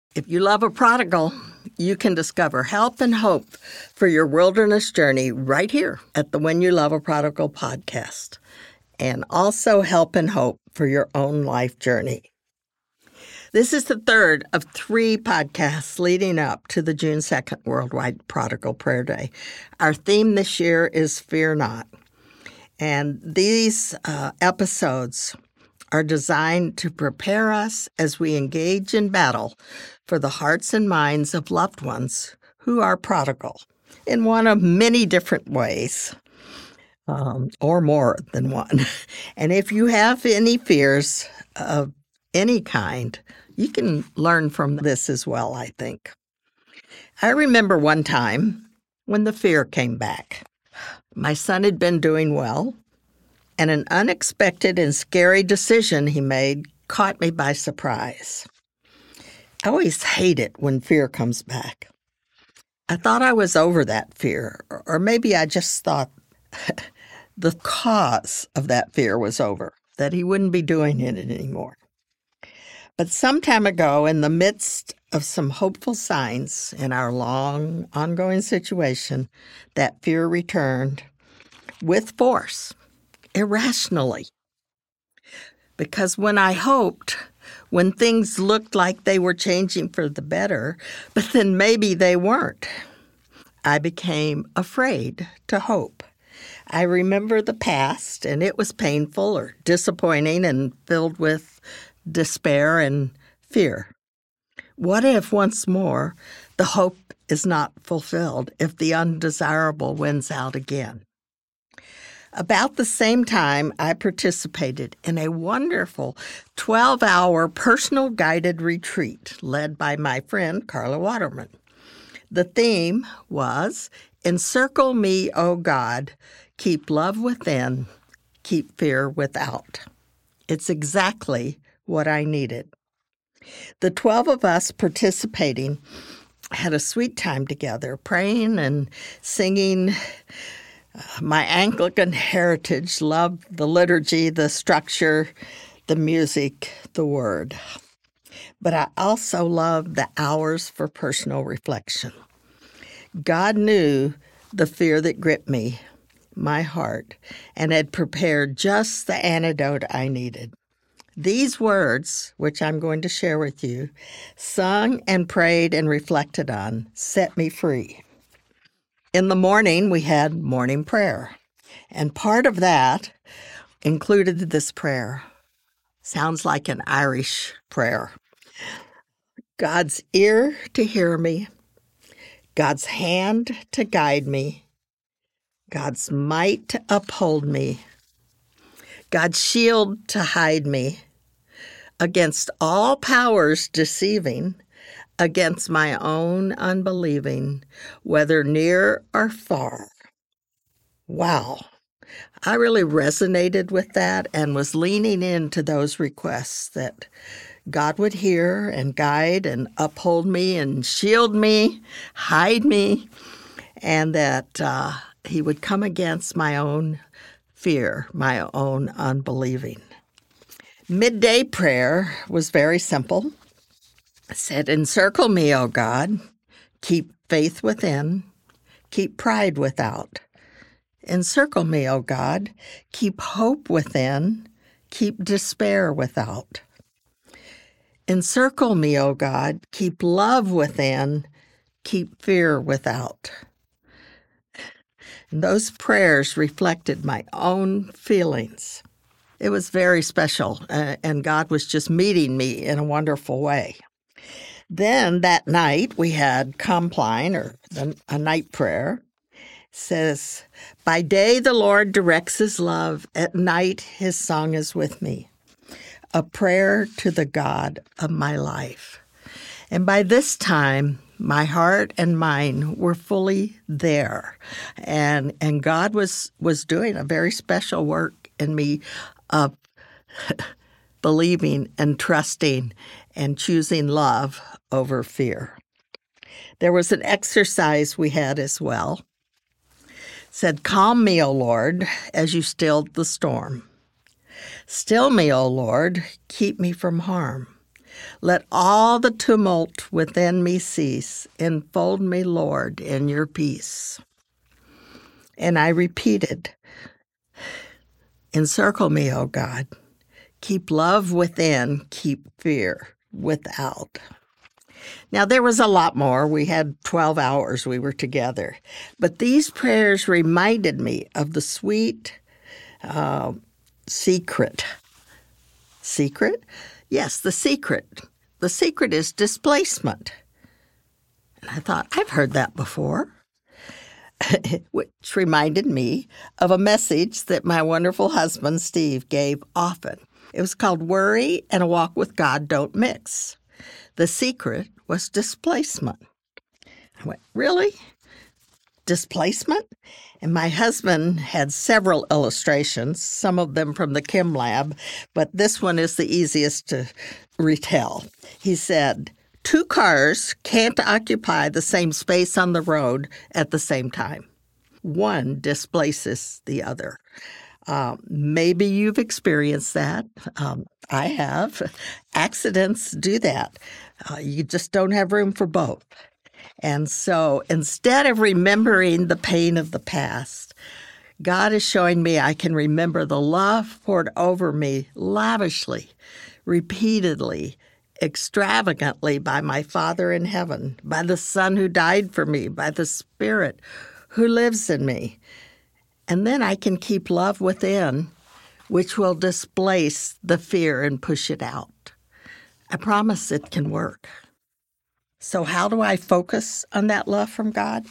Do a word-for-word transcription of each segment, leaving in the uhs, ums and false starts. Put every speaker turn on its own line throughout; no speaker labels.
If you love a prodigal, you can discover help and hope for your wilderness journey right here at the When You Love a Prodigal podcast, and also help and hope for your own life journey. This is the third of three podcasts leading up to the June second Worldwide Prodigal Prayer Day. Our theme this year is Fear Not. And these uh, episodes are designed to prepare us as we engage in battle for the hearts and minds of loved ones who are prodigal in one of many different ways, um, or more than one. And if you have any fears of any kind, you can learn from this as well, I think. I remember one time when the fear came back. My son had been doing well, and an unexpected and scary decision he made caught me by surprise. I always hate it when fear comes back. I thought I was over that fear, or maybe I just thought the cause of that fear was over, that he wouldn't be doing it anymore. But some time ago, in the midst of some hopeful signs in our long, ongoing situation, that fear returned with force, irrationally. Because when I hoped, when things looked like they were changing for the better, but then maybe they weren't, I became afraid to hope. I remember the past, and it was painful or disappointing and filled with despair and fear. What if, once more, the hope is not fulfilled, if the undesirable wins out again? About the same time, I participated in a wonderful twelve-hour personal guided retreat led by my friend Carla Waterman. The theme was, "Encircle me, O God, keep love within, keep fear without." It's exactly what I needed. The twelve of us participating had a sweet time together, praying and singing. My Anglican heritage loved the liturgy, the structure, the music, the word. But I also loved the hours for personal reflection. God knew the fear that gripped me, my heart, and had prepared just the antidote I needed. These words, which I'm going to share with you, sung and prayed and reflected on, set me free. In the morning, we had morning prayer, and part of that included this prayer. Sounds like an Irish prayer. God's ear to hear me, God's hand to guide me, God's might to uphold me, God's shield to hide me, against all powers deceiving, against my own unbelieving, whether near or far. Wow. I really resonated with that and was leaning into those requests that God would hear and guide and uphold me and shield me, hide me, and that uh, he would come against my own fear, my own unbelieving. Midday prayer was very simple. It said, "Encircle me, O God, keep faith within, keep pride without. Encircle me, O God, keep hope within, keep despair without. Encircle me, O God, keep love within, keep fear without." And those prayers reflected my own feelings. It was very special, uh, and God was just meeting me in a wonderful way. Then that night we had Compline, or a night prayer. It says, "By day the Lord directs his love, at night his song is with me." A prayer to the God of my life. And by this time, my heart and mind were fully there. And and God was, was doing a very special work in me of believing and trusting and choosing love over fear. There was an exercise we had as well. It said, "Calm me, O Lord, as you stilled the storm. Still me, O Lord, keep me from harm. Let all the tumult within me cease. Enfold me, Lord, in your peace. And I repeated, encircle me, O God. Keep love within, keep fear without. Now, there was a lot more. We had twelve hours we were together. But these prayers reminded me of the sweet uh, secret. Secret? Yes, the secret. The secret is displacement. And I thought, I've heard that before. Which reminded me of a message that my wonderful husband, Steve, gave often. It was called Worry and a Walk with God Don't Mix. The secret was displacement. I went, really? Displacement? And my husband had several illustrations, some of them from the Chem Lab, but this one is the easiest to retell. He said, two cars can't occupy the same space on the road at the same time. One displaces the other. Um, maybe you've experienced that. Um, I have. Accidents do that. Uh, you just don't have room for both. And so instead of remembering the pain of the past, God is showing me I can remember the love poured over me lavishly, repeatedly, extravagantly by my Father in heaven, by the Son who died for me, by the Spirit who lives in me. And then I can keep love within, which will displace the fear and push it out. I promise it can work. So how do I focus on that love from God?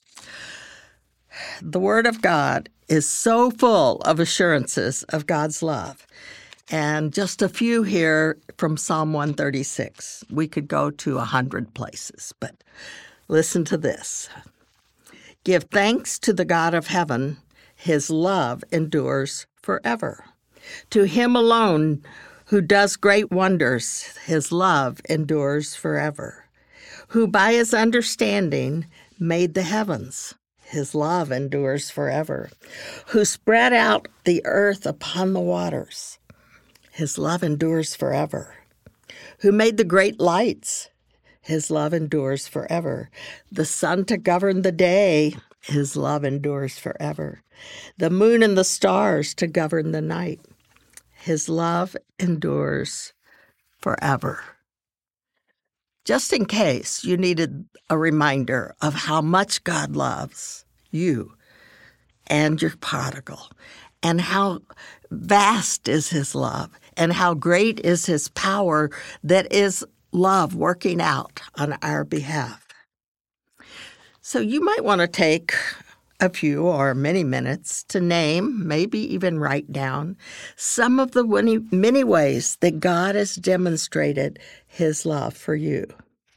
The Word of God is so full of assurances of God's love. And just a few here from Psalm one thirty-six. We could go to a hundred places, but listen to this. Give thanks to the God of heaven. His love endures forever. To him alone who does great wonders, his love endures forever. Who by his understanding made the heavens, his love endures forever. Who spread out the earth upon the waters, his love endures forever. Who made the great lights, his love endures forever. The sun to govern the day, his love endures forever. The moon and the stars to govern the night, his love endures forever. Just in case you needed a reminder of how much God loves you and your prodigal, and how vast is his love, and how great is his power that is love working out on our behalf. So you might want to take a few or many minutes to name, maybe even write down, some of the many, many ways that God has demonstrated his love for you.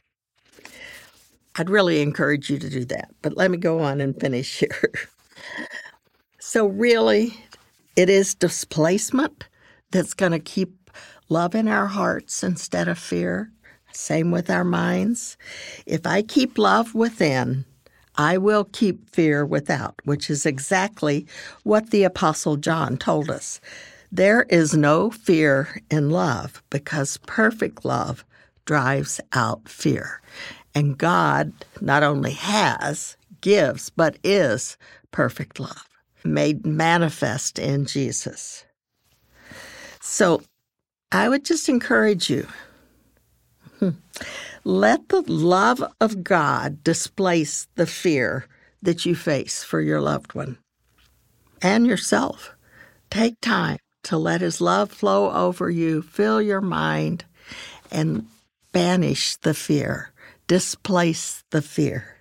I'd really encourage you to do that, but let me go on and finish here. So really, it is displacement that's going to keep love in our hearts instead of fear. Same with our minds. If I keep love within, I will keep fear without, which is exactly what the Apostle John told us. There is no fear in love because perfect love drives out fear. And God not only has, gives, but is perfect love, made manifest in Jesus. So I would just encourage you, let the love of God displace the fear that you face for your loved one and yourself. Take time to let his love flow over you, fill your mind, and banish the fear, displace the fear.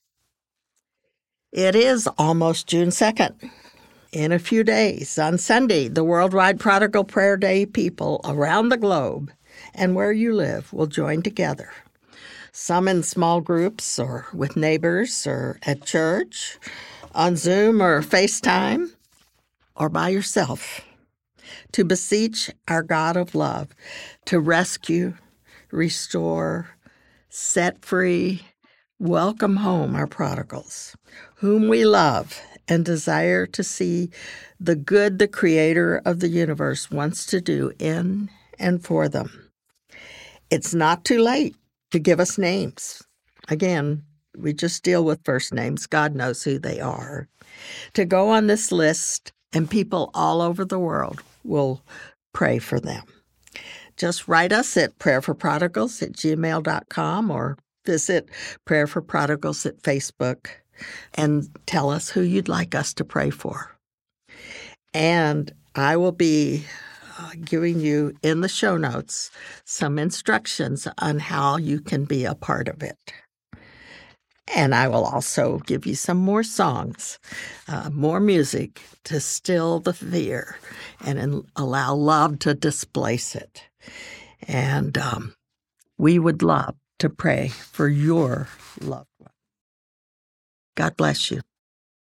It is almost June second. In a few days, on Sunday, the Worldwide Prodigal Prayer Day people around the globe and where you live will join together. Some in small groups or with neighbors or at church, on Zoom or FaceTime, or by yourself, to beseech our God of love to rescue, restore, set free, welcome home our prodigals, whom we love and desire to see the good the Creator of the universe wants to do in and for them. It's not too late to give us names. Again, we just deal with first names. God knows who they are. To go on this list, and people all over the world will pray for them. Just write us at prayerforprodigals at gmail dot com or visit Prayer for Prodigals at Facebook and tell us who you'd like us to pray for. And I will be uh, giving you in the show notes some instructions on how you can be a part of it. And I will also give you some more songs, uh, more music to still the fear and in, allow love to displace it. And um, we would love to pray for your loved one. God bless you.